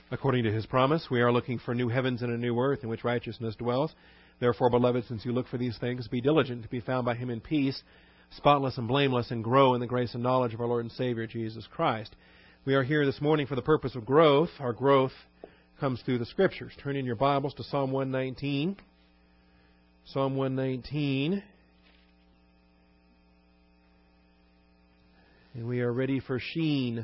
According to His promise, we are looking for new heavens and a new earth in which righteousness dwells. Therefore, beloved, since you look for these things, be diligent to be found by Him in peace, spotless and blameless, and grow in the grace and knowledge of our Lord and Savior, Jesus Christ. We are here this morning for the purpose of growth. Our growth comes through the Scriptures. Turn in your Bibles to Psalm 119. Psalm 119. And we are ready for Sheen.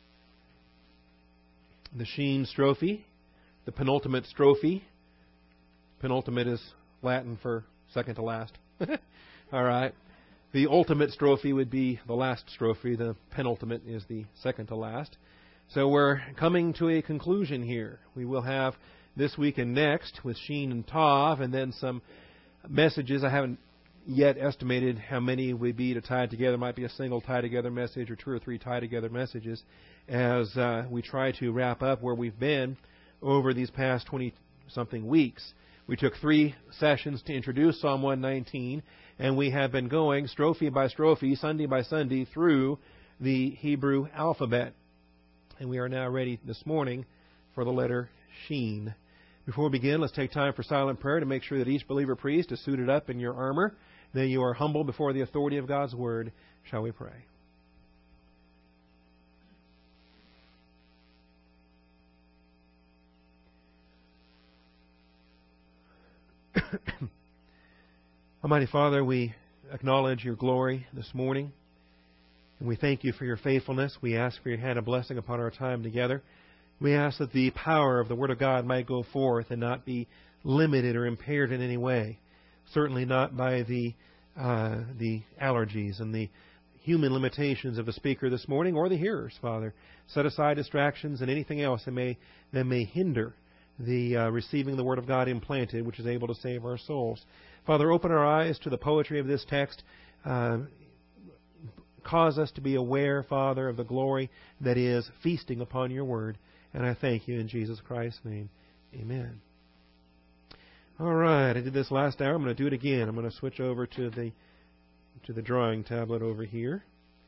The Sheen strophe, the penultimate strophe. Penultimate is Latin for second to last. All right. The ultimate strophe would be the last strophe. The penultimate is the second to last. So we're coming to a conclusion here. We will have this week and next with Sheen and Tav, and then some messages. I haven't yet estimated how many would be to tie together. It might be a single tie-together message or two or three tie-together messages as we try to wrap up where we've been over these past 20-something weeks. We took 3 sessions to introduce Psalm 119, and we have been going strophe by strophe, Sunday by Sunday, through the Hebrew alphabet. And we are now ready this morning for the letter Sheen. Before we begin, let's take time for silent prayer to make sure that each believer priest is suited up in your armor, that you are humble before the authority of God's Word. Shall we pray? Almighty Father, we acknowledge your glory this morning, and we thank you for your faithfulness. We ask for your hand of blessing upon our time together. We ask that the power of the Word of God might go forth and not be limited or impaired in any way. Certainly not by the allergies and the human limitations of the speaker this morning or the hearers, Father. Set aside distractions and anything else that may hinder the receiving the Word of God implanted, which is able to save our souls. Father, open our eyes to the poetry of this text. Cause us to be aware, Father, of the glory that is feasting upon your Word. And I thank you in Jesus Christ's name. Amen. All right, I did this last hour. I'm going to do it again. I'm going to switch over to the drawing tablet over here.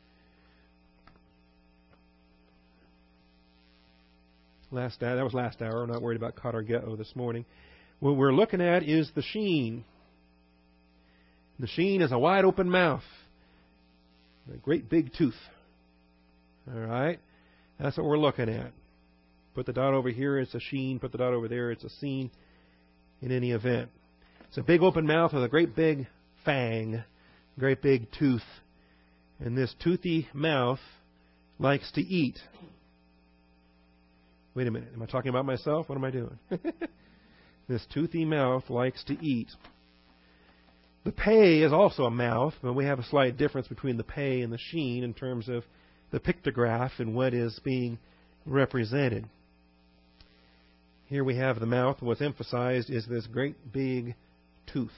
That was last hour. I'm not worried about Katargeo this morning. What we're looking at is the Sheen. The Sheen is a wide open mouth, a great big tooth. All right, that's what we're looking at. Put the dot over here, it's a Sheen. Put the dot over there, it's a Seen. In any event, it's a big open mouth with a great big fang, great big tooth, and this toothy mouth likes to eat. Wait a minute, am I talking about myself? What am I doing? This toothy mouth likes to eat. The Pei is also a mouth, but we have a slight difference between the Pei and the Sheen in terms of the pictograph and what is being represented. Here we have the mouth. What's emphasized is this great big tooth.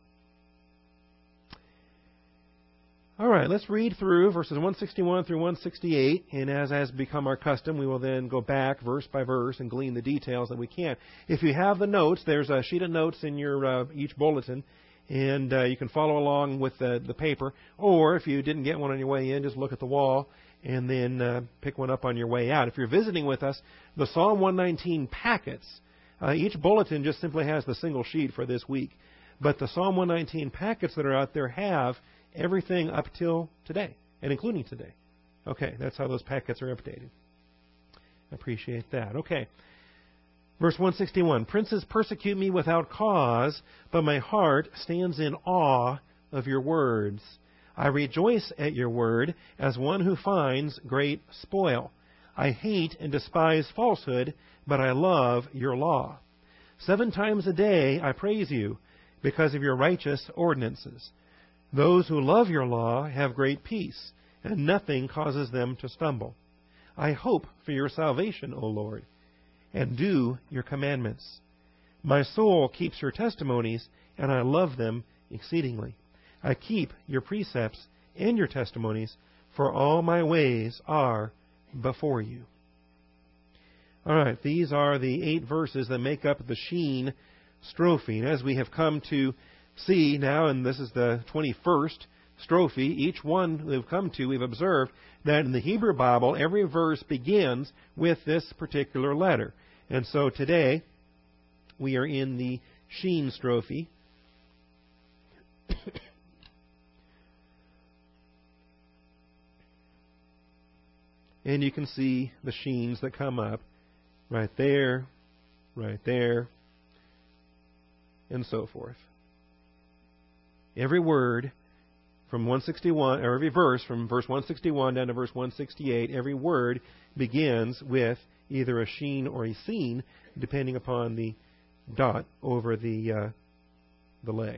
All right, let's read through verses 161 through 168, and as has become our custom, we will then go back verse by verse and glean the details that we can. If you have the notes, there's a sheet of notes in your each bulletin, and you can follow along with the paper, or if you didn't get one on your way in, just look at the wall and then pick one up on your way out. If you're visiting with us, the Psalm 119 packets, each bulletin just simply has the single sheet for this week. But the Psalm 119 packets that are out there have everything up till today, and including today. Okay, that's how those packets are updated. I appreciate that. Okay, verse 161. Princes persecute me without cause, but my heart stands in awe of your words. I rejoice at your word as one who finds great spoil. I hate and despise falsehood, but I love your law. 7 times a day I praise you because of your righteous ordinances. Those who love your law have great peace, and nothing causes them to stumble. I hope for your salvation, O Lord, and do your commandments. My soul keeps your testimonies, and I love them exceedingly. I keep your precepts and your testimonies, for all my ways are before you. All right, these are the 8 verses that make up the Sheen strophe. And as we have come to see now, and this is the 21st strophe, each one we've come to, we've observed that in the Hebrew Bible, every verse begins with this particular letter. And so today, we are in the sheen strophe. And you can see the sheens that come up right there, and so forth. Every word from 161, or every verse from verse 161 down to verse 168, every word begins with either a sheen or a seen, depending upon the dot over the leg.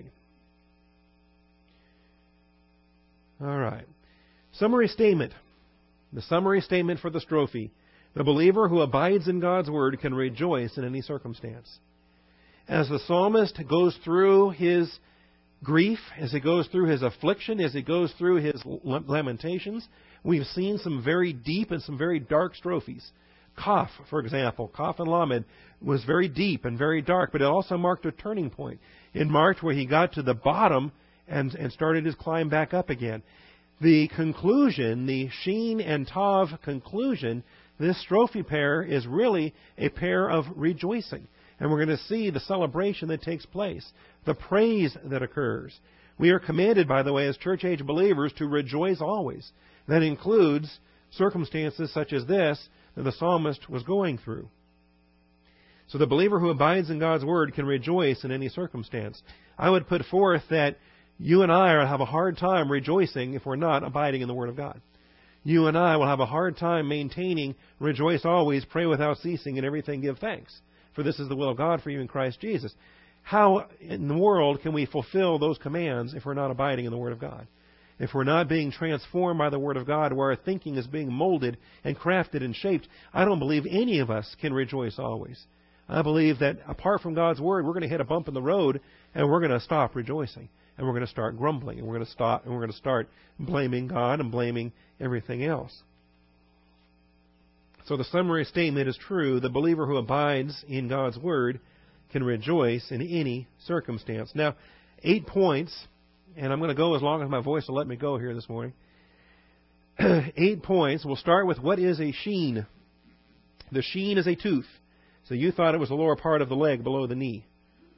All right. Summary statement. The summary statement for the strophe. The believer who abides in God's Word can rejoice in any circumstance. As the psalmist goes through his grief, as he goes through his affliction, as he goes through his lamentations, we've seen some very deep and some very dark strophes. Kaf, for example, Kaf and Lamed was very deep and very dark, but it also marked a turning point. It marked where he got to the bottom and started his climb back up again. The conclusion, the Sheen and Tav conclusion, this strophe pair is really a pair of rejoicing. And we're going to see the celebration that takes place, the praise that occurs. We are commanded, by the way, as church-age believers to rejoice always. That includes circumstances such as this that the psalmist was going through. So the believer who abides in God's Word can rejoice in any circumstance. I would put forth that you and I will have a hard time rejoicing if we're not abiding in the Word of God. You and I will have a hard time maintaining rejoice always, pray without ceasing, and everything give thanks. For this is the will of God for you in Christ Jesus. How in the world can we fulfill those commands if we're not abiding in the Word of God? If we're not being transformed by the Word of God, where our thinking is being molded and crafted and shaped, I don't believe any of us can rejoice always. I believe that apart from God's Word, we're going to hit a bump in the road and we're going to stop rejoicing. And we're going to start grumbling, and we're going to start blaming God and blaming everything else. So the summary statement is true. The believer who abides in God's Word can rejoice in any circumstance. Now, 8 points, and I'm going to go as long as my voice will let me go here this morning. 8 points. We'll start with what is a sheen. The sheen is a tooth. So you thought it was the lower part of the leg below the knee.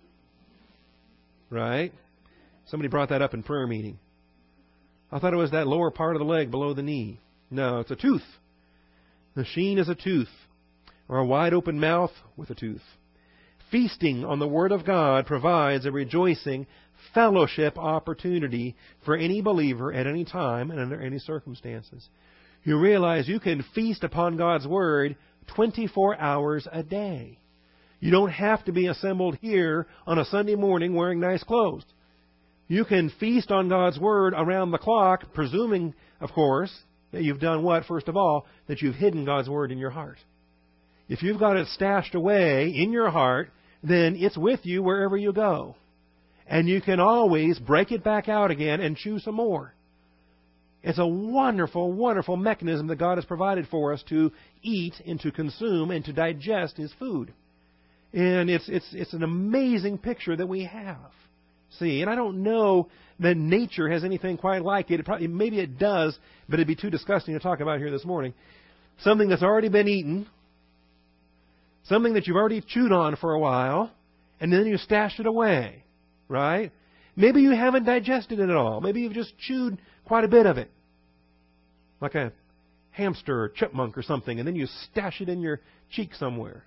Right? Somebody brought that up in prayer meeting. I thought it was that lower part of the leg below the knee. No, it's a tooth. The sheen is a tooth, or a wide open mouth with a tooth. Feasting on the Word of God provides a rejoicing fellowship opportunity for any believer at any time and under any circumstances. You realize you can feast upon God's Word 24 hours a day. You don't have to be assembled here on a Sunday morning wearing nice clothes. You can feast on God's Word around the clock, presuming, of course, that you've done what? First of all, that you've hidden God's Word in your heart. If you've got it stashed away in your heart, then it's with you wherever you go. And you can always break it back out again and chew some more. It's a wonderful, wonderful mechanism that God has provided for us to eat and to consume and to digest His food. And it's an amazing picture that we have. See, and I don't know that nature has anything quite like it. Maybe it does, but it'd be too disgusting to talk about here this morning. Something that's already been eaten, something that you've already chewed on for a while, and then you stashed it away, right? Maybe you haven't digested it at all. Maybe you've just chewed quite a bit of it, like a hamster or chipmunk or something, and then you stash it in your cheek somewhere.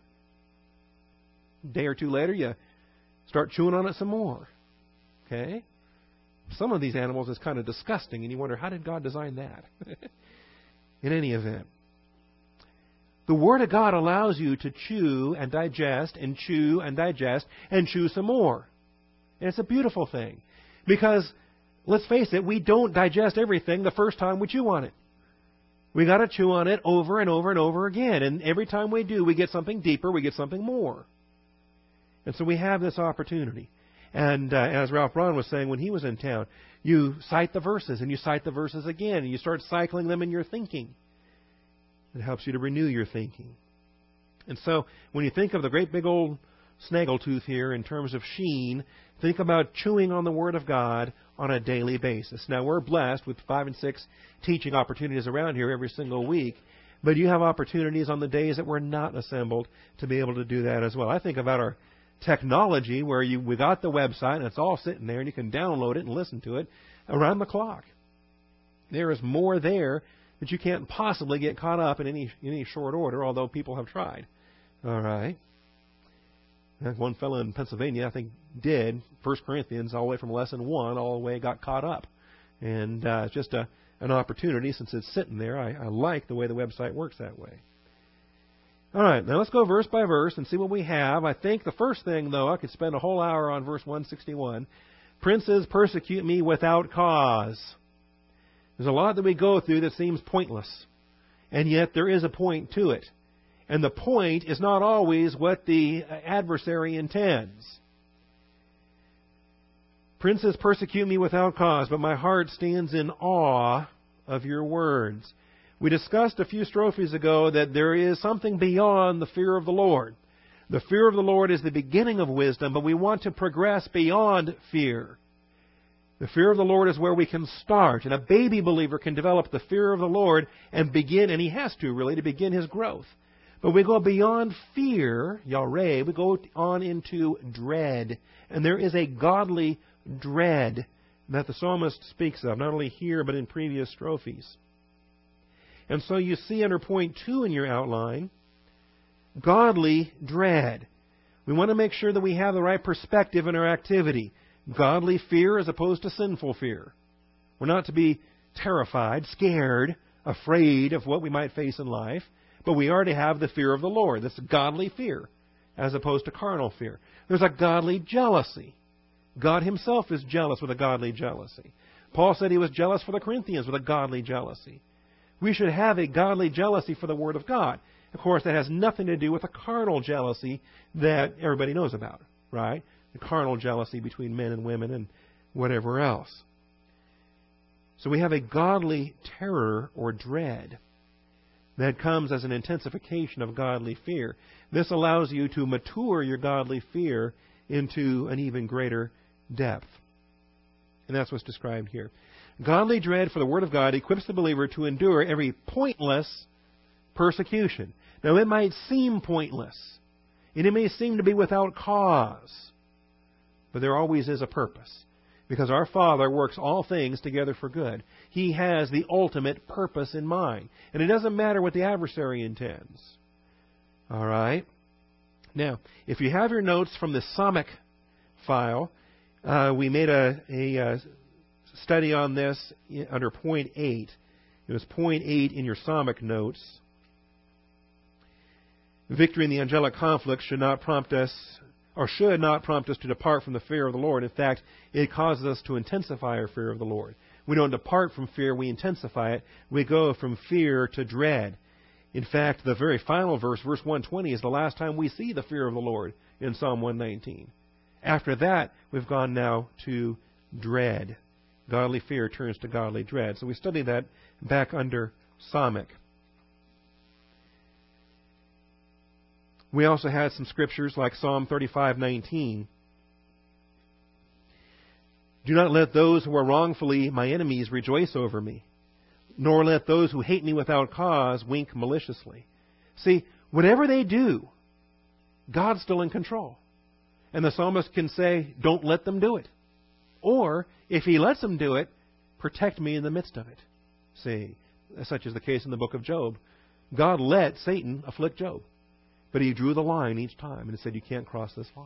A day or two later, you start chewing on it some more. Okay? Some of these animals is kind of disgusting, and you wonder, how did God design that? In any event, the Word of God allows you to chew and digest and chew and digest and chew some more. And it's a beautiful thing. Because, let's face it, we don't digest everything the first time we chew on it. We got to chew on it over and over and over again. And every time we do, we get something deeper, we get something more. And so we have this opportunity. And as Ralph Braun was saying when he was in town, you cite the verses and you cite the verses again and you start cycling them in your thinking. It helps you to renew your thinking. And so when you think of the great big old snaggletooth here in terms of sheen, think about chewing on the Word of God on a daily basis. Now we're blessed with 5 and 6 teaching opportunities around here every single week. But you have opportunities on the days that we're not assembled to be able to do that as well. I think about our technology where we got the website and it's all sitting there and you can download it and listen to it around the clock. There is more there that you can't possibly get caught up in any short order, although people have tried. All right. One fellow in Pennsylvania, I think, did 1 Corinthians all the way from lesson 1 all the way got caught up. And it's just an opportunity since it's sitting there. I like the way the website works that way. All right, now let's go verse by verse and see what we have. I think the first thing, though, I could spend a whole hour on verse 161. Princes persecute me without cause. There's a lot that we go through that seems pointless, and yet there is a point to it. And the point is not always what the adversary intends. Princes persecute me without cause, but my heart stands in awe of your words. We discussed a few strophes ago that there is something beyond the fear of the Lord. The fear of the Lord is the beginning of wisdom, but we want to progress beyond fear. The fear of the Lord is where we can start, and a baby believer can develop the fear of the Lord and begin, and he has to really, to begin his growth. But we go beyond fear, yareh, we go on into dread. And there is a godly dread that the psalmist speaks of, not only here but in previous strophes. And so you see under point 2 in your outline, godly dread. We want to make sure that we have the right perspective in our activity. Godly fear as opposed to sinful fear. We're not to be terrified, scared, afraid of what we might face in life, but we are to have the fear of the Lord. That's godly fear as opposed to carnal fear. There's a godly jealousy. God Himself is jealous with a godly jealousy. Paul said he was jealous for the Corinthians with a godly jealousy. We should have a godly jealousy for the Word of God. Of course, that has nothing to do with a carnal jealousy that everybody knows about, right? The carnal jealousy between men and women and whatever else. So we have a godly terror or dread that comes as an intensification of godly fear. This allows you to mature your godly fear into an even greater depth. And that's what's described here. Godly dread for the Word of God equips the believer to endure every pointless persecution. Now, it might seem pointless, and it may seem to be without cause, but there always is a purpose. Because our Father works all things together for good. He has the ultimate purpose in mind. And it doesn't matter what the adversary intends. All right? Now, if you have your notes from the Psalmic file, we made a study on this under point 8. It was point 8 in your Psalmic notes. Victory in the angelic conflict should not prompt us to depart from the fear of the Lord. In fact, it causes us to intensify our fear of the Lord. We don't depart from fear, we intensify it. We go from fear to dread. In fact, the very final verse, verse 120, is the last time we see the fear of the Lord in Psalm 119. After that, we've gone now to dread. Godly fear turns to godly dread. So we studied that back under Psalmic. We also had some scriptures like Psalm 35:19. Do not let those who are wrongfully my enemies rejoice over me, nor let those who hate me without cause wink maliciously. See, whatever they do, God's still in control. And the psalmist can say, don't let them do it. Or, if he lets them do it, protect me in the midst of it. See, such is the case in the book of Job. God let Satan afflict Job. But He drew the line each time and said, you can't cross this line.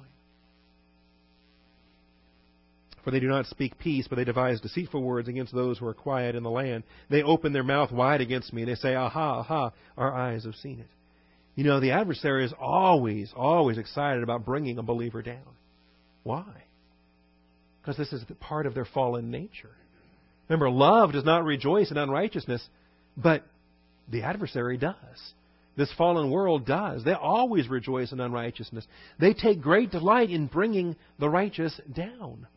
For they do not speak peace, but they devise deceitful words against those who are quiet in the land. They open their mouth wide against me, and they say, aha, aha, our eyes have seen it. You know, the adversary is always, always excited about bringing a believer down. Why? Because this is part of their fallen nature. Remember, love does not rejoice in unrighteousness, but the adversary does. This fallen world does. They always rejoice in unrighteousness. They take great delight in bringing the righteous down.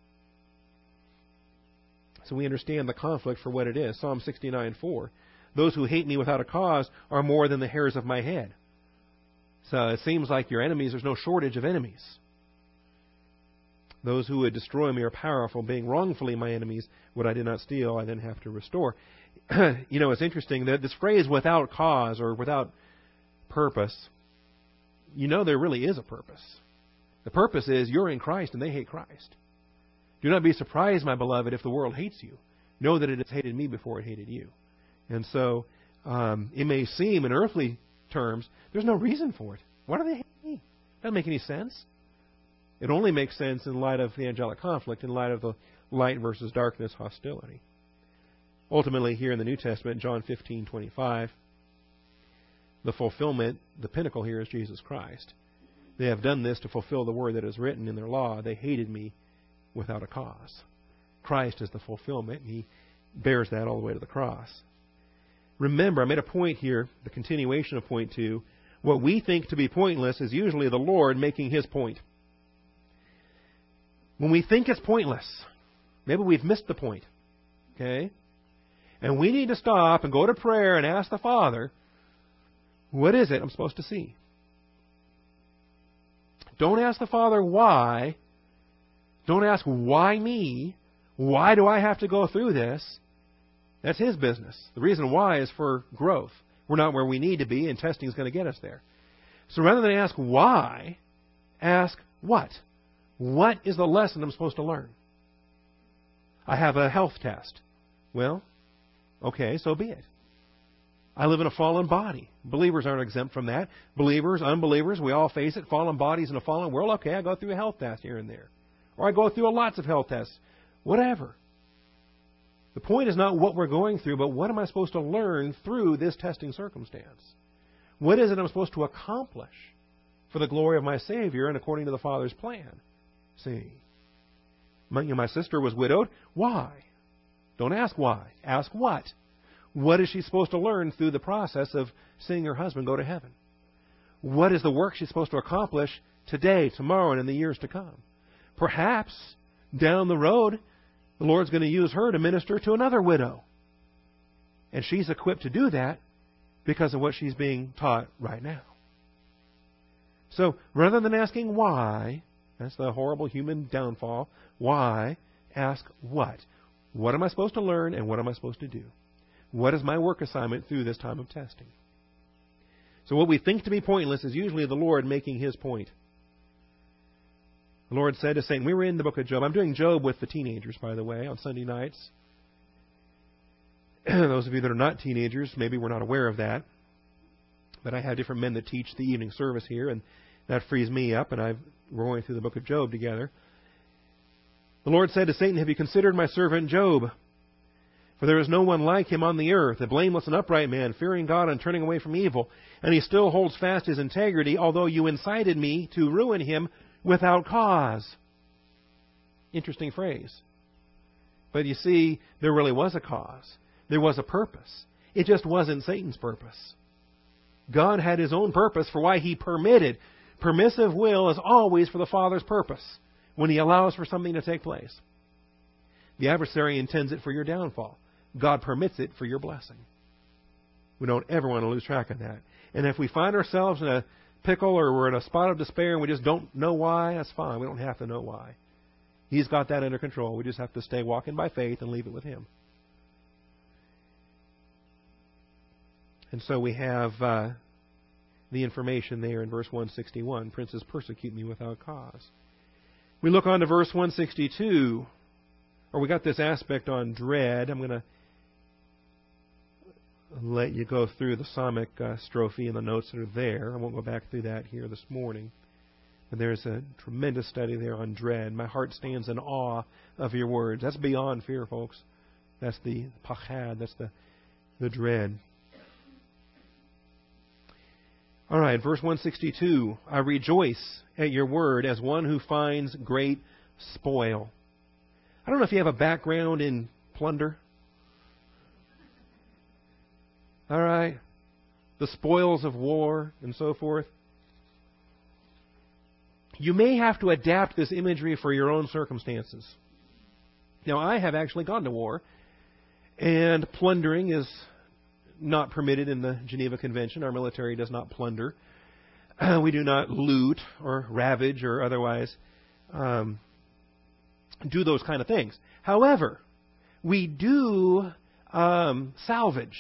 So we understand the conflict for what it is. Psalm 69:4. Those who hate me without a cause are more than the hairs of my head. So it seems like your enemies, there's no shortage of enemies. Those who would destroy me are powerful, being wrongfully my enemies. What I did not steal, I then have to restore. It's interesting that this phrase without cause or without purpose, there really is a purpose. The purpose is you're in Christ and they hate Christ. Do not be surprised, my beloved, if the world hates you. Know that it has hated me before it hated you. And so it may seem in earthly terms, there's no reason for it. Why do they hate me? Doesn't make any sense. It only makes sense in light of the angelic conflict, in light of the light versus darkness hostility. Ultimately, here in the New Testament, John 15:25, the fulfillment, the pinnacle here is Jesus Christ. They have done this to fulfill the word that is written in their law. They hated me without a cause. Christ is the fulfillment, and He bears that all the way to the cross. Remember, I made a point here, the continuation of point 2. What we think to be pointless is usually the Lord making His point. When we think it's pointless, maybe we've missed the point. Okay? And we need to stop and go to prayer and ask the Father, what is it I'm supposed to see? Don't ask the Father why. Don't ask why me. Why do I have to go through this? That's His business. The reason why is for growth. We're not where we need to be, and testing is going to get us there. So rather than ask why, ask what. What is the lesson I'm supposed to learn? I have a health test. Well, okay, so be it. I live in a fallen body. Believers aren't exempt from that. Believers, unbelievers, we all face it. Fallen bodies in a fallen world. Okay, I go through a health test here and there. Or I go through lots of health tests. Whatever. The point is not what we're going through, but what am I supposed to learn through this testing circumstance? What is it I'm supposed to accomplish for the glory of my Savior and according to the Father's plan? See, my sister was widowed. Why? Don't ask why. Ask what. What is she supposed to learn through the process of seeing her husband go to heaven? What is the work she's supposed to accomplish today, tomorrow, and in the years to come? Perhaps down the road, the Lord's going to use her to minister to another widow. And she's equipped to do that because of what she's being taught right now. So rather than asking why, that's the horrible human downfall, why, ask what. What am I supposed to learn and what am I supposed to do? What is my work assignment through this time of testing? So what we think to be pointless is usually the Lord making His point. The Lord said to Satan, we were in the book of Job. I'm doing Job with the teenagers, by the way, on Sunday nights. Those of you that are not teenagers, maybe we're not aware of that. But I have different men that teach the evening service here, and that frees me up, and we're going through the book of Job together. The Lord said to Satan, have you considered my servant Job? For there is no one like him on the earth, a blameless and upright man, fearing God and turning away from evil. And he still holds fast his integrity, although you incited me to ruin him without cause. Interesting phrase. But you see, there really was a cause. There was a purpose. It just wasn't Satan's purpose. God had His own purpose for why He permitted. Permissive will is always for the Father's purpose when He allows for something to take place. The adversary intends it for your downfall. God permits it for your blessing. We don't ever want to lose track of that. And if we find ourselves in a pickle or we're in a spot of despair and we just don't know why, that's fine. We don't have to know why. He's got that under control. We just have to stay walking by faith and leave it with Him. And so we have the information there in verse 161. Princes persecute me without cause. We look on to verse 162. Or we got this aspect on dread. I'm going to let you go through the psalmic strophe and the notes that are there. I won't go back through that here this morning. But there's a tremendous study there on dread. My heart stands in awe of your words. That's beyond fear, folks. That's the pachad. That's the dread. All right, verse 162. I rejoice at your word as one who finds great spoil. I don't know if you have a background in plunder. All right. The spoils of war and so forth. You may have to adapt this imagery for your own circumstances. Now, I have actually gone to war, and plundering is not permitted in the Geneva Convention. Our military does not plunder. We do not loot or ravage or otherwise do those kind of things. However, we do salvage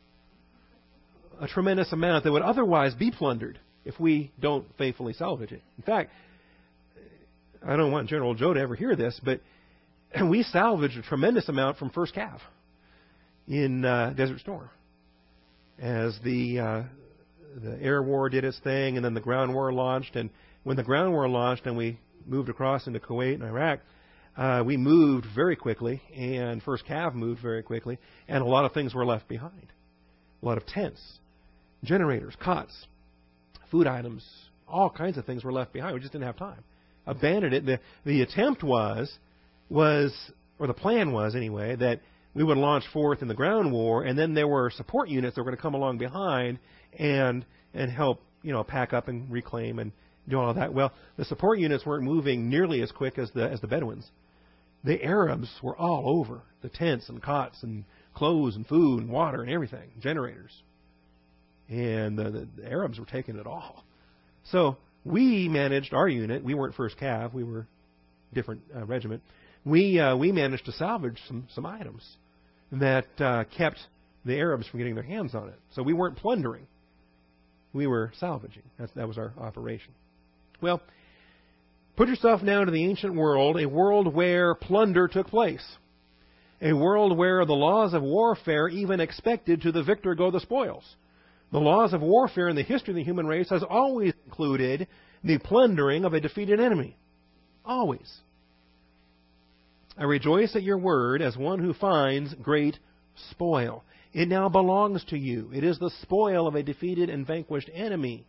a tremendous amount that would otherwise be plundered if we don't faithfully salvage it. In fact, I don't want General Joe to ever hear this, but we salvaged a tremendous amount from First Cav in Desert Storm. As the air war did its thing, and then the ground war launched. And when the ground war launched and we moved across into Kuwait and Iraq, we moved very quickly, and First Cav moved very quickly, and a lot of things were left behind. A lot of tents, generators, cots, food items, all kinds of things were left behind. We just didn't have time. Abandoned it. The attempt was, or the plan was anyway, that we would launch forth in the ground war, and then there were support units that were going to come along behind and help, pack up and reclaim and do all of that. Well, the support units weren't moving nearly as quick as the Bedouins. The Arabs were all over the tents and cots and clothes and food and water and everything, generators. And the Arabs were taking it all. So we managed our unit. We weren't First Cav. We were different regiment. We managed to salvage some items that kept the Arabs from getting their hands on it. So we weren't plundering. We were salvaging. That was our operation. Well, put yourself now into the ancient world, a world where plunder took place. A world where the laws of warfare even expected to the victor go the spoils. The laws of warfare in the history of the human race has always included the plundering of a defeated enemy. Always. I rejoice at your word as one who finds great spoil. It now belongs to you. It is the spoil of a defeated and vanquished enemy.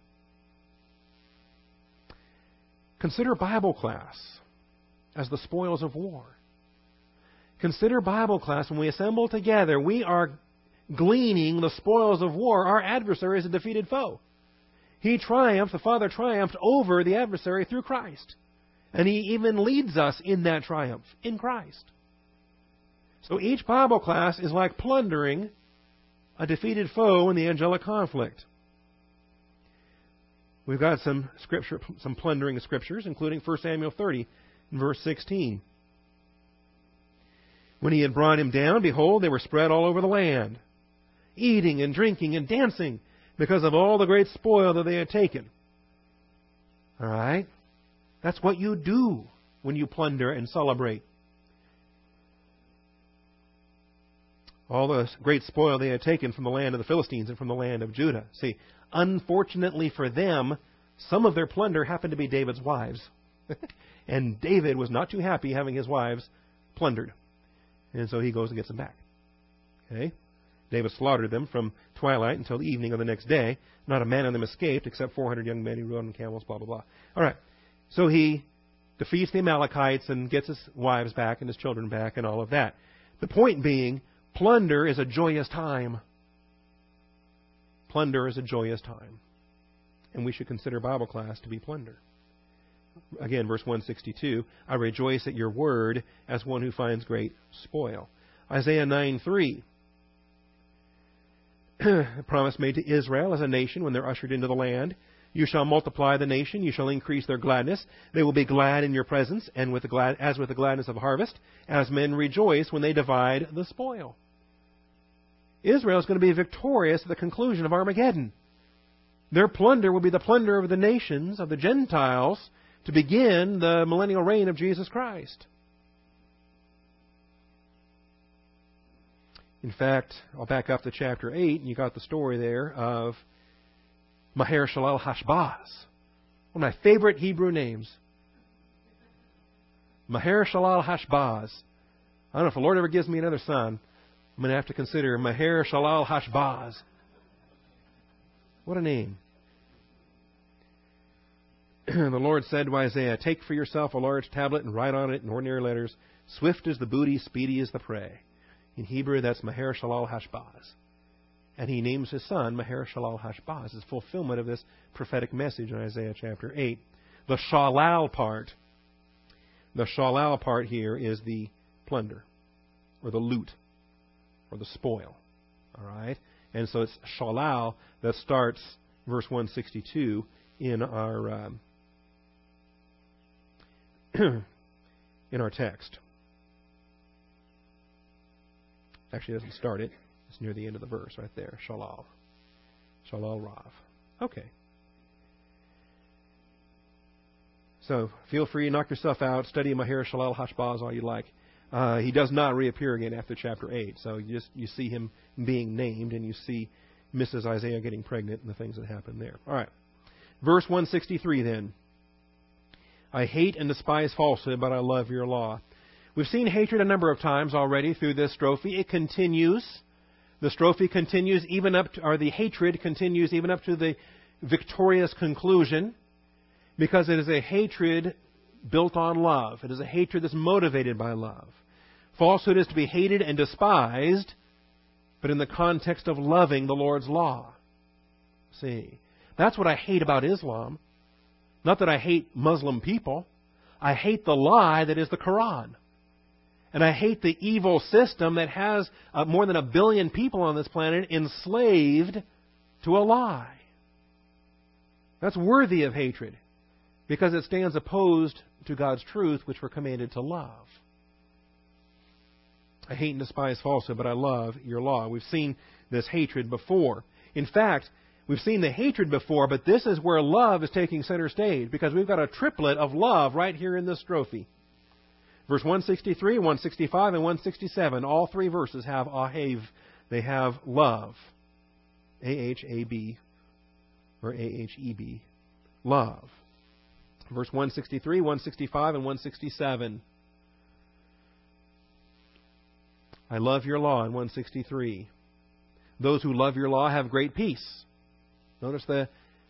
Consider Bible class as the spoils of war. Consider Bible class when we assemble together, we are gleaning the spoils of war. Our adversary is a defeated foe. He triumphed, the Father triumphed over the adversary through Christ. And He even leads us in that triumph, in Christ. So each Bible class is like plundering a defeated foe in the angelic conflict. We've got some plundering scriptures, including 1 Samuel 30, verse 16. When he had brought him down, behold, they were spread all over the land, eating and drinking and dancing because of all the great spoil that they had taken. All right? That's what you do when you plunder and celebrate. All the great spoil they had taken from the land of the Philistines and from the land of Judah. See, unfortunately for them, some of their plunder happened to be David's wives. And David was not too happy having his wives plundered. And so he goes and gets them back. Okay? David slaughtered them from twilight until the evening of the next day. Not a man of them escaped, except 400 young men who rode on camels, blah, blah, blah. All right. So he defeats the Amalekites and gets his wives back and his children back and all of that. The point being, plunder is a joyous time. Plunder is a joyous time. And we should consider Bible class to be plunder. Again, verse 162, I rejoice at your word as one who finds great spoil. Isaiah 9:3, a promise made to Israel as a nation when they're ushered into the land. You shall multiply the nation, you shall increase their gladness. They will be glad in your presence, and with the gladness of harvest, as men rejoice when they divide the spoil. Israel is going to be victorious at the conclusion of Armageddon. Their plunder will be the plunder of the nations, of the Gentiles, to begin the millennial reign of Jesus Christ. In fact, I'll back up to chapter 8, and you got the story there of Maher-shalal-hash-baz. One of my favorite Hebrew names. Maher-shalal-hash-baz. I don't know if the Lord ever gives me another son, I'm going to have to consider Maher-shalal-hash-baz. What a name. The Lord said to Isaiah, take for yourself a large tablet and write on it in ordinary letters, swift as the booty, speedy as the prey. In Hebrew, that's Maher-shalal-hash-baz. And he names his son Maher-shalal-hash-baz as fulfillment of this prophetic message in Isaiah chapter 8. The shalal part here is the plunder, or the loot, or the spoil. All right? And so it's shalal that starts verse 162 in our in our text. Actually, it doesn't start it. It's near the end of the verse right there. Shalal. Shalal Rav. Okay. So feel free to knock yourself out. Study Maher Shalal Hashbaz all you like. He does not reappear again after chapter 8. So you see him being named, and you see Mrs. Isaiah getting pregnant and the things that happen there. All right. Verse 163 then. I hate and despise falsehood, but I love your law. We've seen hatred a number of times already through this strophe. It continues. The strophe continues even up to, or the hatred continues even up to the victorious conclusion, because it is a hatred built on love. It is a hatred that's motivated by love. Falsehood is to be hated and despised, but in the context of loving the Lord's law. See, that's what I hate about Islam. Not that I hate Muslim people. I hate the lie that is the Quran. And I hate the evil system that has more than 1 billion people on this planet enslaved to a lie. That's worthy of hatred, because it stands opposed to God's truth, which we're commanded to love. I hate and despise falsehood, but I love your law. We've seen this hatred before. In fact, we've seen the hatred before, but this is where love is taking center stage, because we've got a triplet of love right here in this strophe. Verse 163, 165, and 167, all three verses have ahev. They have love. A-H-A-B, or A-H-E-B. Love. Verse 163, 165, and 167. I love your law in 163. Those who love your law have great peace. Notice the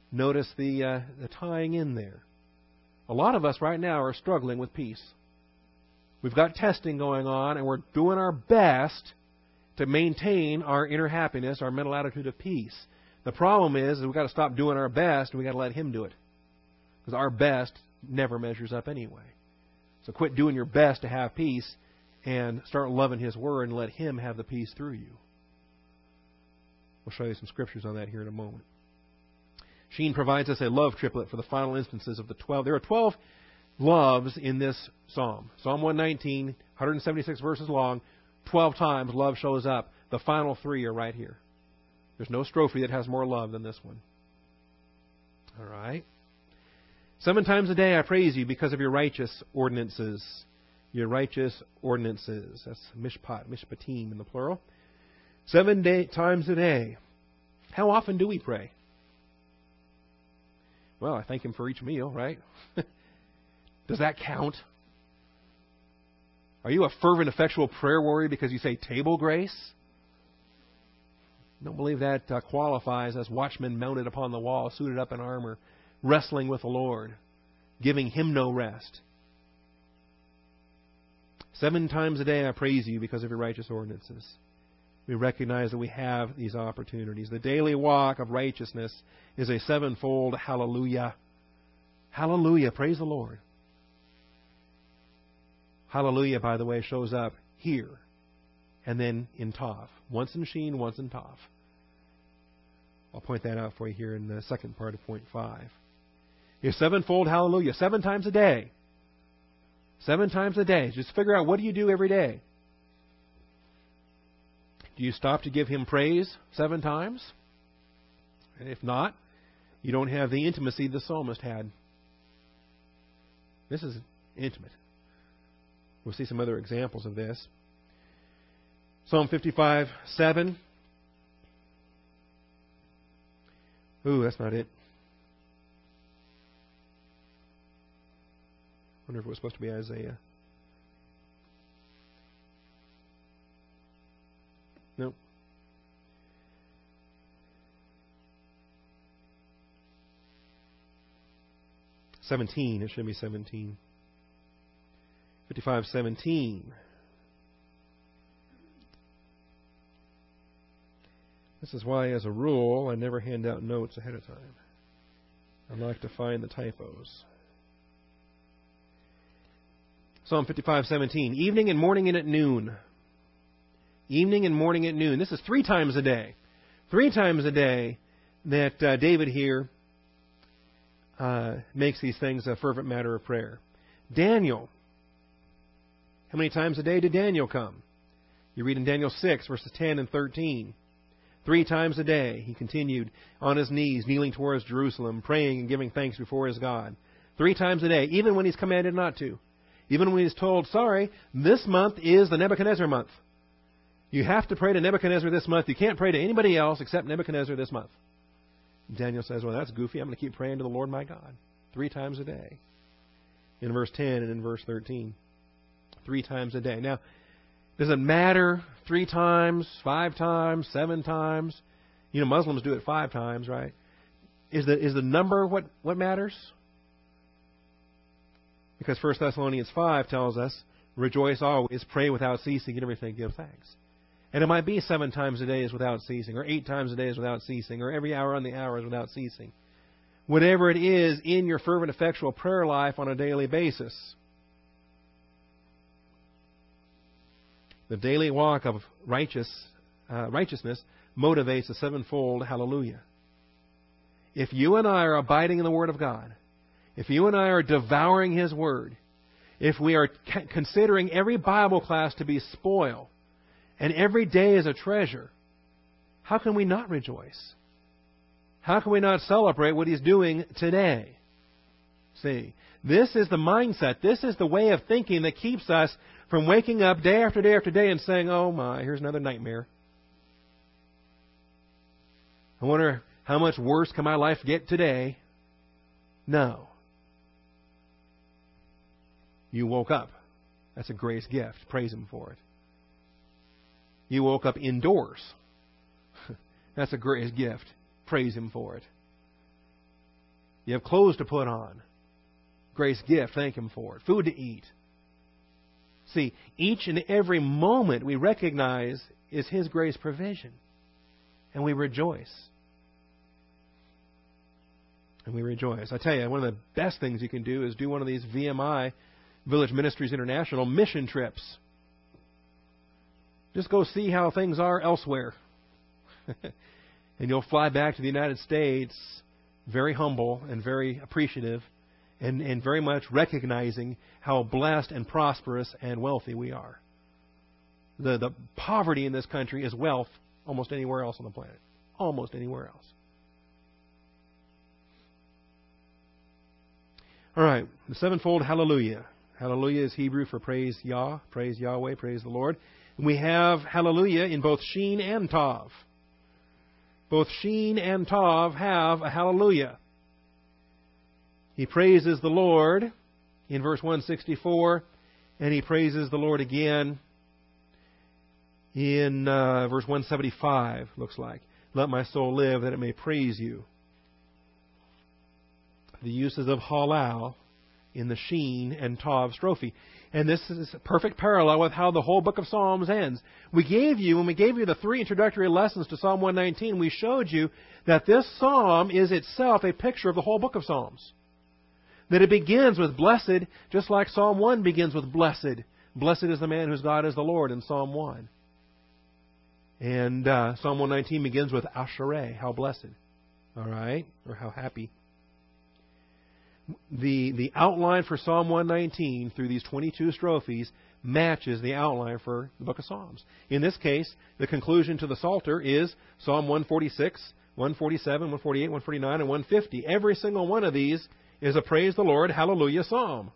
tying in there. A lot of us right now are struggling with peace. We've got testing going on, and we're doing our best to maintain our inner happiness, our mental attitude of peace. The problem is we've got to stop doing our best, and we've got to let Him do it. Because our best never measures up anyway. So quit doing your best to have peace and start loving His Word and let Him have the peace through you. We'll show you some scriptures on that here in a moment. Sheen provides us a love triplet for the final instances of the 12. There are 12 loves in this psalm. Psalm 119, 176 verses long. 12 times love shows up. The final 3 are right here. There's no strophe that has more love than this one. All right. 7 times a day I praise you because of your righteous ordinances. Your righteous ordinances. That's mishpat, mishpatim in the plural. 7 times a day. How often do we pray? Well, I thank Him for each meal, right? Does that count? Are you a fervent, effectual prayer warrior because you say table grace? I don't believe that qualifies as watchmen mounted upon the wall, suited up in armor, wrestling with the Lord, giving Him no rest. 7 times a day I praise you because of your righteous ordinances. We recognize that we have these opportunities. The daily walk of righteousness is a 7-fold hallelujah. Hallelujah. Praise the Lord. Hallelujah, by the way, shows up here and then in Tav. Once in Sheen, once in Tav. I'll point that out for you here in the second part of point 5. A 7-fold hallelujah. 7 times a day. 7 times a day. Just figure out, what do you do every day? Do you stop to give Him praise 7 times? And if not, you don't have the intimacy the psalmist had. This is intimate. We'll see some other examples of this. Psalm 55:7. Ooh, that's not it. I wonder if it was supposed to be Isaiah. Nope. It should be 17. 55:17. This is why, as a rule, I never hand out notes ahead of time. I like to find the typos. Psalm 55:17. Evening and morning and at noon. Evening and morning at noon. This is 3 times a day. 3 times a day that David here makes these things a fervent matter of prayer. Daniel. How many times a day did Daniel come? You read in Daniel 6, verses 10 and 13. 3 times a day he continued on his knees, kneeling towards Jerusalem, praying and giving thanks before his God. 3 times a day, even when he's commanded not to. Even when he's told, sorry, this month is the Nebuchadnezzar month. You have to pray to Nebuchadnezzar this month. You can't pray to anybody else except Nebuchadnezzar this month. Daniel says, well, that's goofy. I'm going to keep praying to the Lord my God 3 times a day. In verse 10 and in verse 13. 3 times a day. Now, does it matter 3 times, 5 times, 7 times? You know, Muslims do it 5 times, right? Is the number what matters? Because 1 Thessalonians 5 tells us, rejoice always, pray without ceasing, and everything give thanks. And it might be 7 times a day is without ceasing, or 8 times a day is without ceasing, or every hour on the hour is without ceasing. Whatever it is in your fervent, effectual prayer life on a daily basis. The daily walk of righteousness motivates a 7-fold hallelujah. If you and I are abiding in the Word of God, if you and I are devouring His Word, if we are considering every Bible class to be spoil, and every day is a treasure, how can we not rejoice? How can we not celebrate what He's doing today? See, this is the mindset, this is the way of thinking that keeps us from waking up day after day after day and saying, oh my, here's another nightmare. I wonder how much worse can my life get today? No. You woke up. That's a grace gift. Praise Him for it. You woke up indoors. That's a grace gift. Praise Him for it. You have clothes to put on. Grace gift. Thank Him for it. Food to eat. See, each and every moment we recognize is His grace provision. And we rejoice. And we rejoice. I tell you, one of the best things you can do is do one of these VMI, Village Ministries International, mission trips. Just go see how things are elsewhere. And you'll fly back to the United States very humble and very appreciative and very much recognizing how blessed and prosperous and wealthy we are. The poverty in this country is wealth almost anywhere else on the planet. Almost anywhere else. All right, the 7-fold hallelujah. Hallelujah is Hebrew for praise Yah, praise Yahweh, praise the Lord. And we have hallelujah in both Sheen and Tav. Both Sheen and Tav have a hallelujah. He praises the Lord in verse 164, and he praises the Lord again in verse 175, looks like. Let my soul live that it may praise you. The uses of halal in the Sheen and Tav strophe. And this is a perfect parallel with how the whole book of Psalms ends. When we gave you the 3 introductory lessons to Psalm 119, we showed you that this psalm is itself a picture of the whole book of Psalms. That it begins with blessed, just like Psalm 1 begins with blessed. Blessed is the man whose God is the Lord in Psalm 1. And Psalm 119 begins with Ashereh, how blessed. All right? Or how happy. The outline for Psalm 119 through these 22 strophes matches the outline for the book of Psalms. In this case, the conclusion to the Psalter is Psalm 146, 147, 148, 149, and 150. Every single one of these is a praise the Lord, hallelujah psalm.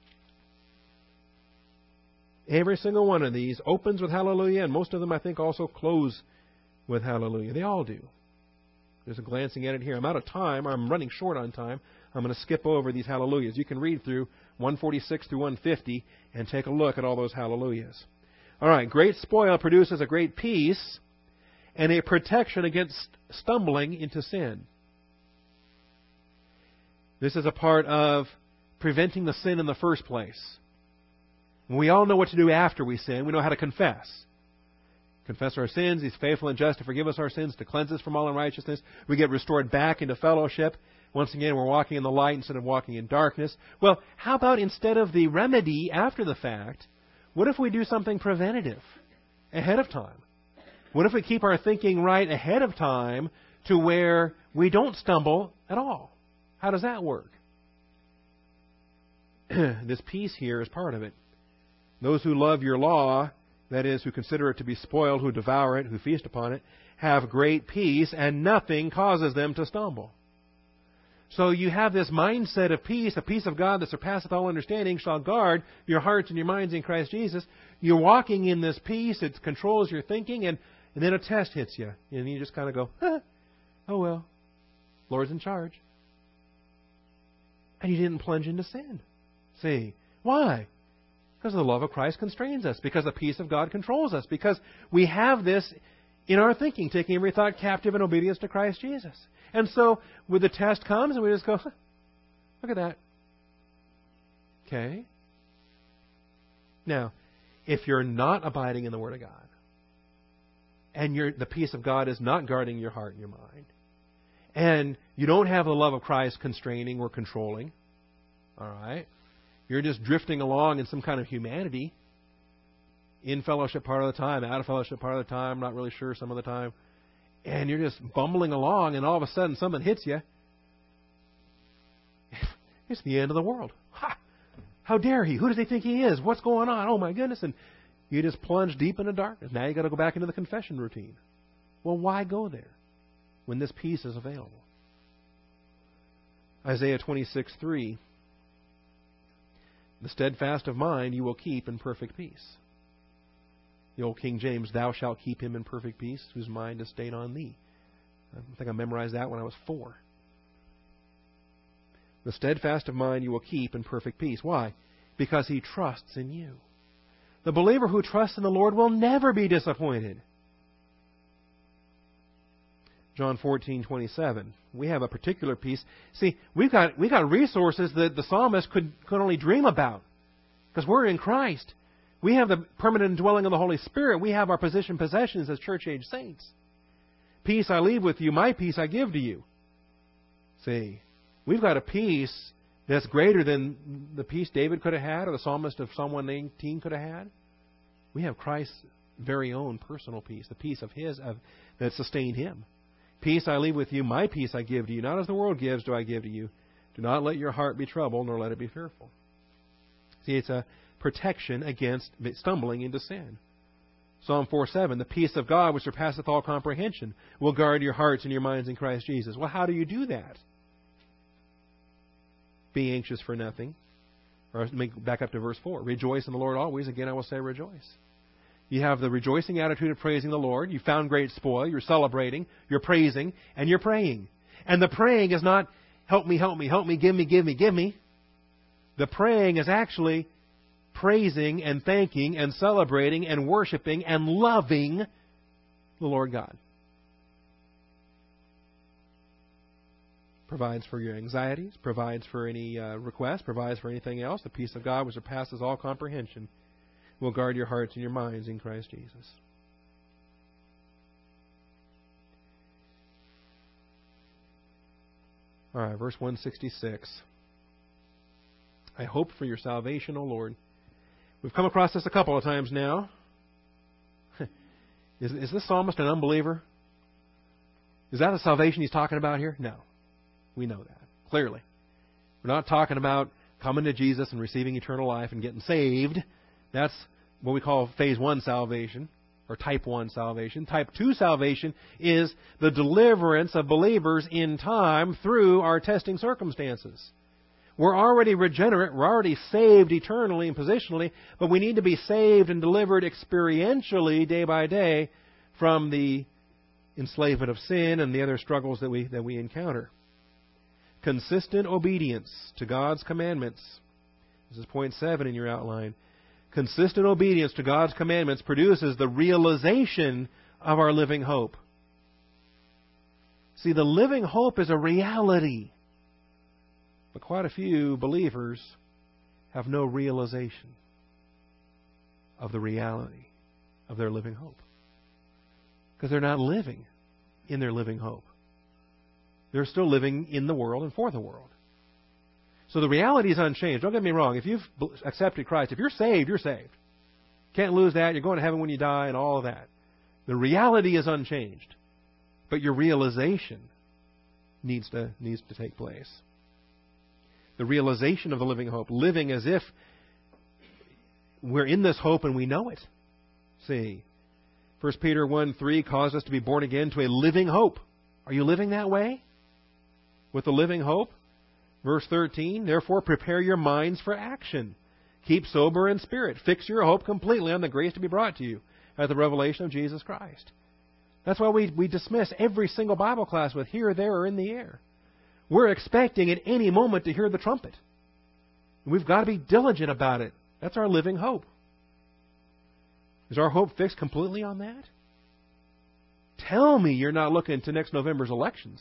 Every single one of these opens with hallelujah, and most of them, I think, also close with hallelujah. They all do. There's a glancing at it here. I'm out of time. I'm running short on time. I'm going to skip over these hallelujahs. You can read through 146 through 150 and take a look at all those hallelujahs. All right. Great spoil produces a great peace and a protection against stumbling into sin. This is a part of preventing the sin in the first place. We all know what to do after we sin. We know how to confess. Confess our sins. He's faithful and just to forgive us our sins, to cleanse us from all unrighteousness. We get restored back into fellowship. Once again, we're walking in the light instead of walking in darkness. Well, how about instead of the remedy after the fact, what if we do something preventative ahead of time? What if we keep our thinking right ahead of time to where we don't stumble at all? How does that work? This peace here is part of it. Those who love your law that is, who consider it to be spoiled, who devour it, who feast upon it, have great peace, and nothing causes them to stumble. So you have this mindset of peace, the peace of God that surpasseth all understanding shall guard your hearts and your minds in Christ Jesus. You're walking in this peace, it controls your thinking, and then a test hits you. And you just kind of go, oh well, Lord's in charge. And you didn't plunge into sin. See, why? Because the love of Christ constrains us, because the peace of God controls us, because we have this in our thinking, taking every thought captive in obedience to Christ Jesus. And so, when the test comes, and we just go, look at that. Okay. Now, if you're not abiding in the Word of God, and the peace of God is not guarding your heart and your mind, and you don't have the love of Christ constraining or controlling, all right, you're just drifting along in some kind of humanity, in fellowship part of the time, out of fellowship part of the time, not really sure some of the time, and you're just bumbling along, and all of a sudden something hits you. It's the end of the world. Ha! How dare he? Who does he think he is? What's going on? Oh my goodness. And you just plunge deep into darkness. Now you've got to go back into the confession routine. Well, why go there when this peace is available? Isaiah 26:3. The steadfast of mind you will keep in perfect peace. The old King James, thou shalt keep him in perfect peace, whose mind is stayed on thee. I think I memorized that when I was 4. The steadfast of mind you will keep in perfect peace. Why? Because he trusts in you. The believer who trusts in the Lord will never be disappointed. John 14:27. We have a particular peace. See, we've got resources that the psalmist could only dream about, because we're in Christ. We have the permanent indwelling of the Holy Spirit. We have our possessions as church-age saints. Peace I leave with you, my peace I give to you. See, we've got a peace that's greater than the peace David could have had, or the psalmist of Psalm 119 could have had. We have Christ's very own personal peace, the peace of His that sustained Him. Peace I leave with you, my peace I give to you. Not as the world gives do I give to you. Do not let your heart be troubled, nor let it be fearful. See, it's a protection against stumbling into sin. Psalm 4:7, the peace of God which surpasseth all comprehension will guard your hearts and your minds in Christ Jesus. Well, how do you do that? Be anxious for nothing. Or let me back up to verse 4. Rejoice in the Lord always. Again, I will say rejoice. You have the rejoicing attitude of praising the Lord. You found great spoil. You're celebrating. You're praising. And you're praying. And the praying is not, help me, help me, help me, give me, give me, give me. The praying is actually praising and thanking and celebrating and worshiping and loving the Lord God. Provides for your anxieties, provides for any requests, provides for anything else. The peace of God which surpasses all comprehension will guard your hearts and your minds in Christ Jesus. All right, verse 166. I hope for your salvation, O Lord. We've come across this a couple of times now. Is this psalmist an unbeliever? Is that the salvation he's talking about here? No. We know that, clearly. We're not talking about coming to Jesus and receiving eternal life and getting saved. That's what we call phase 1 salvation, or type 1 salvation. Type 2 salvation is the deliverance of believers in time through our testing circumstances. We're already regenerate, we're already saved eternally and positionally, but we need to be saved and delivered experientially day by day from the enslavement of sin and the other struggles that we encounter. Consistent obedience to God's commandments. This is point 7 in your outline. Consistent obedience to God's commandments produces the realization of our living hope. See, the living hope is a reality. But quite a few believers have no realization of the reality of their living hope. Because they're not living in their living hope. They're still living in the world and for the world. So the reality is unchanged. Don't get me wrong. If you've accepted Christ, if you're saved, you're saved. Can't lose that. You're going to heaven when you die and all of that. The reality is unchanged. But your realization needs to take place. The realization of the living hope. Living as if we're in this hope and we know it. See, 1 Peter 1:3 calls us to be born again to a living hope. Are you living that way? With a living hope? Verse 13, therefore prepare your minds for action. Keep sober in spirit. Fix your hope completely on the grace to be brought to you at the revelation of Jesus Christ. That's why we dismiss every single Bible class with here, there, or in the air. We're expecting at any moment to hear the trumpet. And we've got to be diligent about it. That's our living hope. Is our hope fixed completely on that? Tell me you're not looking to next November's elections.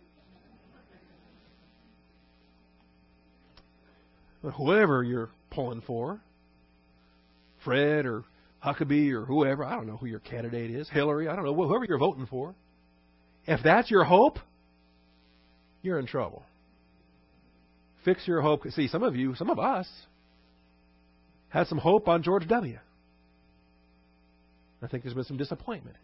Whoever you're pulling for, Fred or Huckabee or whoever, I don't know who your candidate is, Hillary, I don't know, whoever you're voting for. If that's your hope, you're in trouble. Fix your hope. See, some of us, had some hope on George W. I think there's been some disappointment.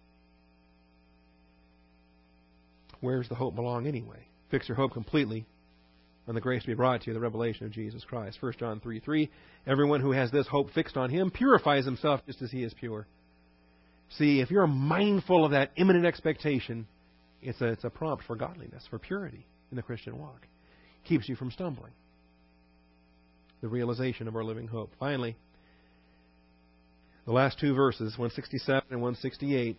Where's the hope belong anyway? Fix your hope completely on the grace to be brought to you, the revelation of Jesus Christ. 1 John 3:3, everyone who has this hope fixed on Him purifies himself just as He is pure. See, if you're mindful of that imminent expectation, it's a prompt for godliness, for purity in the Christian walk. Keeps you from stumbling. The realization of our living hope. Finally, the last two verses, 167 and 168.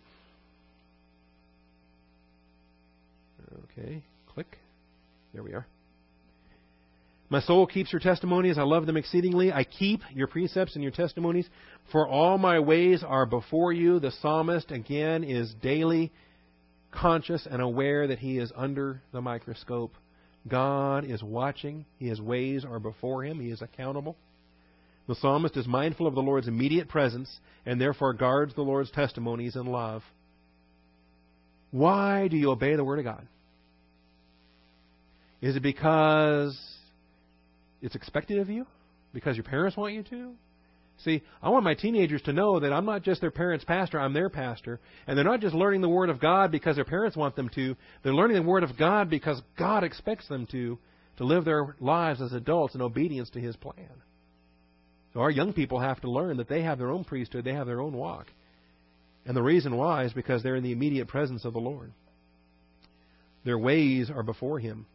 Okay, click. There we are. My soul keeps your testimonies. I love them exceedingly. I keep your precepts and your testimonies. For all my ways are before you. The psalmist, again, is daily conscious and aware that he is under the microscope. God is watching. His ways are before him. He is accountable. The psalmist is mindful of the Lord's immediate presence and therefore guards the Lord's testimonies in love. Why do you obey the Word of God? Is it because it's expected of you? Because your parents want you to? See, I want my teenagers to know that I'm not just their parents' pastor, I'm their pastor. And they're not just learning the Word of God because their parents want them to. They're learning the Word of God because God expects them to live their lives as adults in obedience to His plan. So our young people have to learn that they have their own priesthood, they have their own walk. And the reason why is because they're in the immediate presence of the Lord. Their ways are before Him.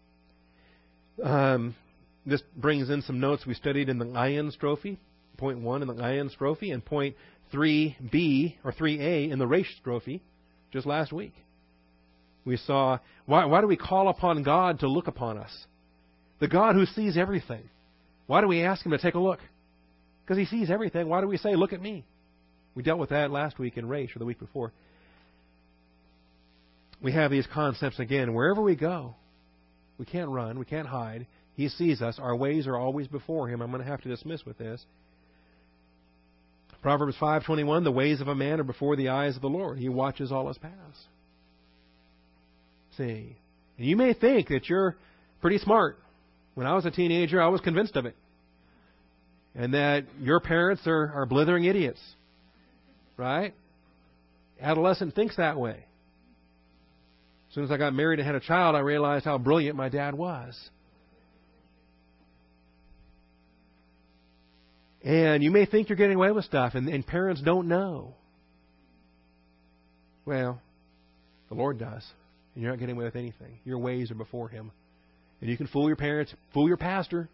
This brings in some notes we studied in the Lions Strophe, point 1 in the Lions Strophe, and point 3b or 3a in the Race Strophe, just last week. We saw, why do we call upon God to look upon us? The God who sees everything. Why do we ask Him to take a look? Because He sees everything. Why do we say, look at me? We dealt with that last week in Race, or the week before. We have these concepts again. Wherever we go, we can't run, we can't hide. He sees us. Our ways are always before Him. I'm going to have to dismiss with this. Proverbs 5:21, the ways of a man are before the eyes of the Lord. He watches all his paths. See, and you may think that you're pretty smart. When I was a teenager, I was convinced of it. And that your parents are blithering idiots. Right? Adolescent thinks that way. As soon as I got married and had a child, I realized how brilliant my dad was. And you may think you're getting away with stuff, and parents don't know. Well, the Lord does. And you're not getting away with anything. Your ways are before Him. And you can fool your parents, fool your pastor.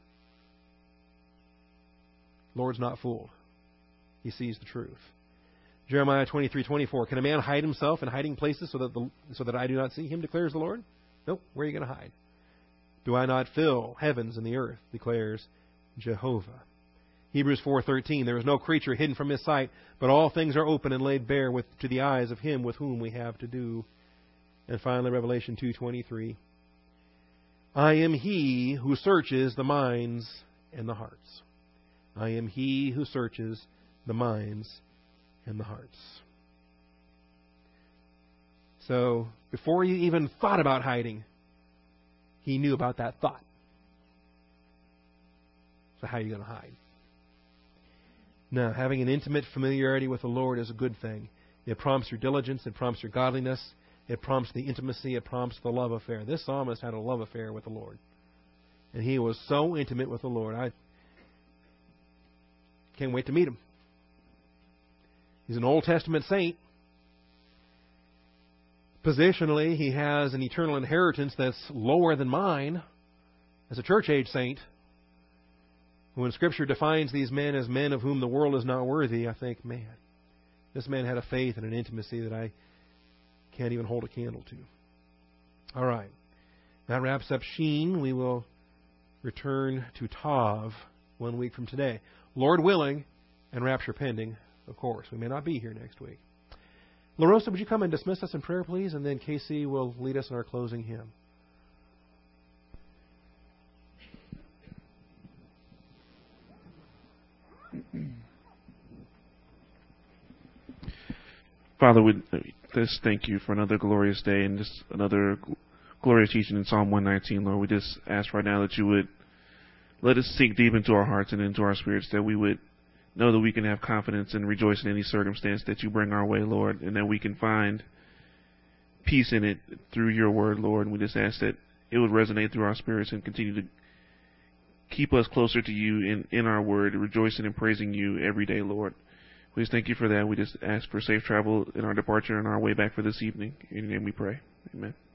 The Lord's not fooled. He sees the truth. Jeremiah 23:24. Can a man hide himself in hiding places so that I do not see him, declares the Lord? Nope. Where are you going to hide? Do I not fill heavens and the earth, declares Jehovah. Hebrews 4:13. There is no creature hidden from His sight, but all things are open and laid bare to the eyes of Him with whom we have to do. And finally, Revelation 2:23. I am He who searches the minds and the hearts. I am He who searches the minds and the hearts. So, before you even thought about hiding, He knew about that thought. So how are you going to hide? Now, having an intimate familiarity with the Lord is a good thing. It prompts your diligence. It prompts your godliness. It prompts the intimacy. It prompts the love affair. This psalmist had a love affair with the Lord. And he was so intimate with the Lord. I can't wait to meet him. He's an Old Testament saint. Positionally, he has an eternal inheritance that's lower than mine as a church-age saint. When Scripture defines these men as men of whom the world is not worthy, I think, man, this man had a faith and an intimacy that I can't even hold a candle to. All right. That wraps up Sheen. We will return to Tav 1 week from today. Lord willing, and rapture pending, of course. We may not be here next week. LaRosa, would you come and dismiss us in prayer, please? And then Casey will lead us in our closing hymn. Father, we just thank you for another glorious day and just another glorious teaching in Psalm 119, Lord. We just ask right now that you would let us sink deep into our hearts and into our spirits, that we would know that we can have confidence and rejoice in any circumstance that you bring our way, Lord, and that we can find peace in it through your word, Lord. And we just ask that it would resonate through our spirits and continue to keep us closer to you in our word, rejoicing and praising you every day, Lord. We just thank you for that. We just ask for safe travel in our departure and our way back for this evening. In your name we pray. Amen.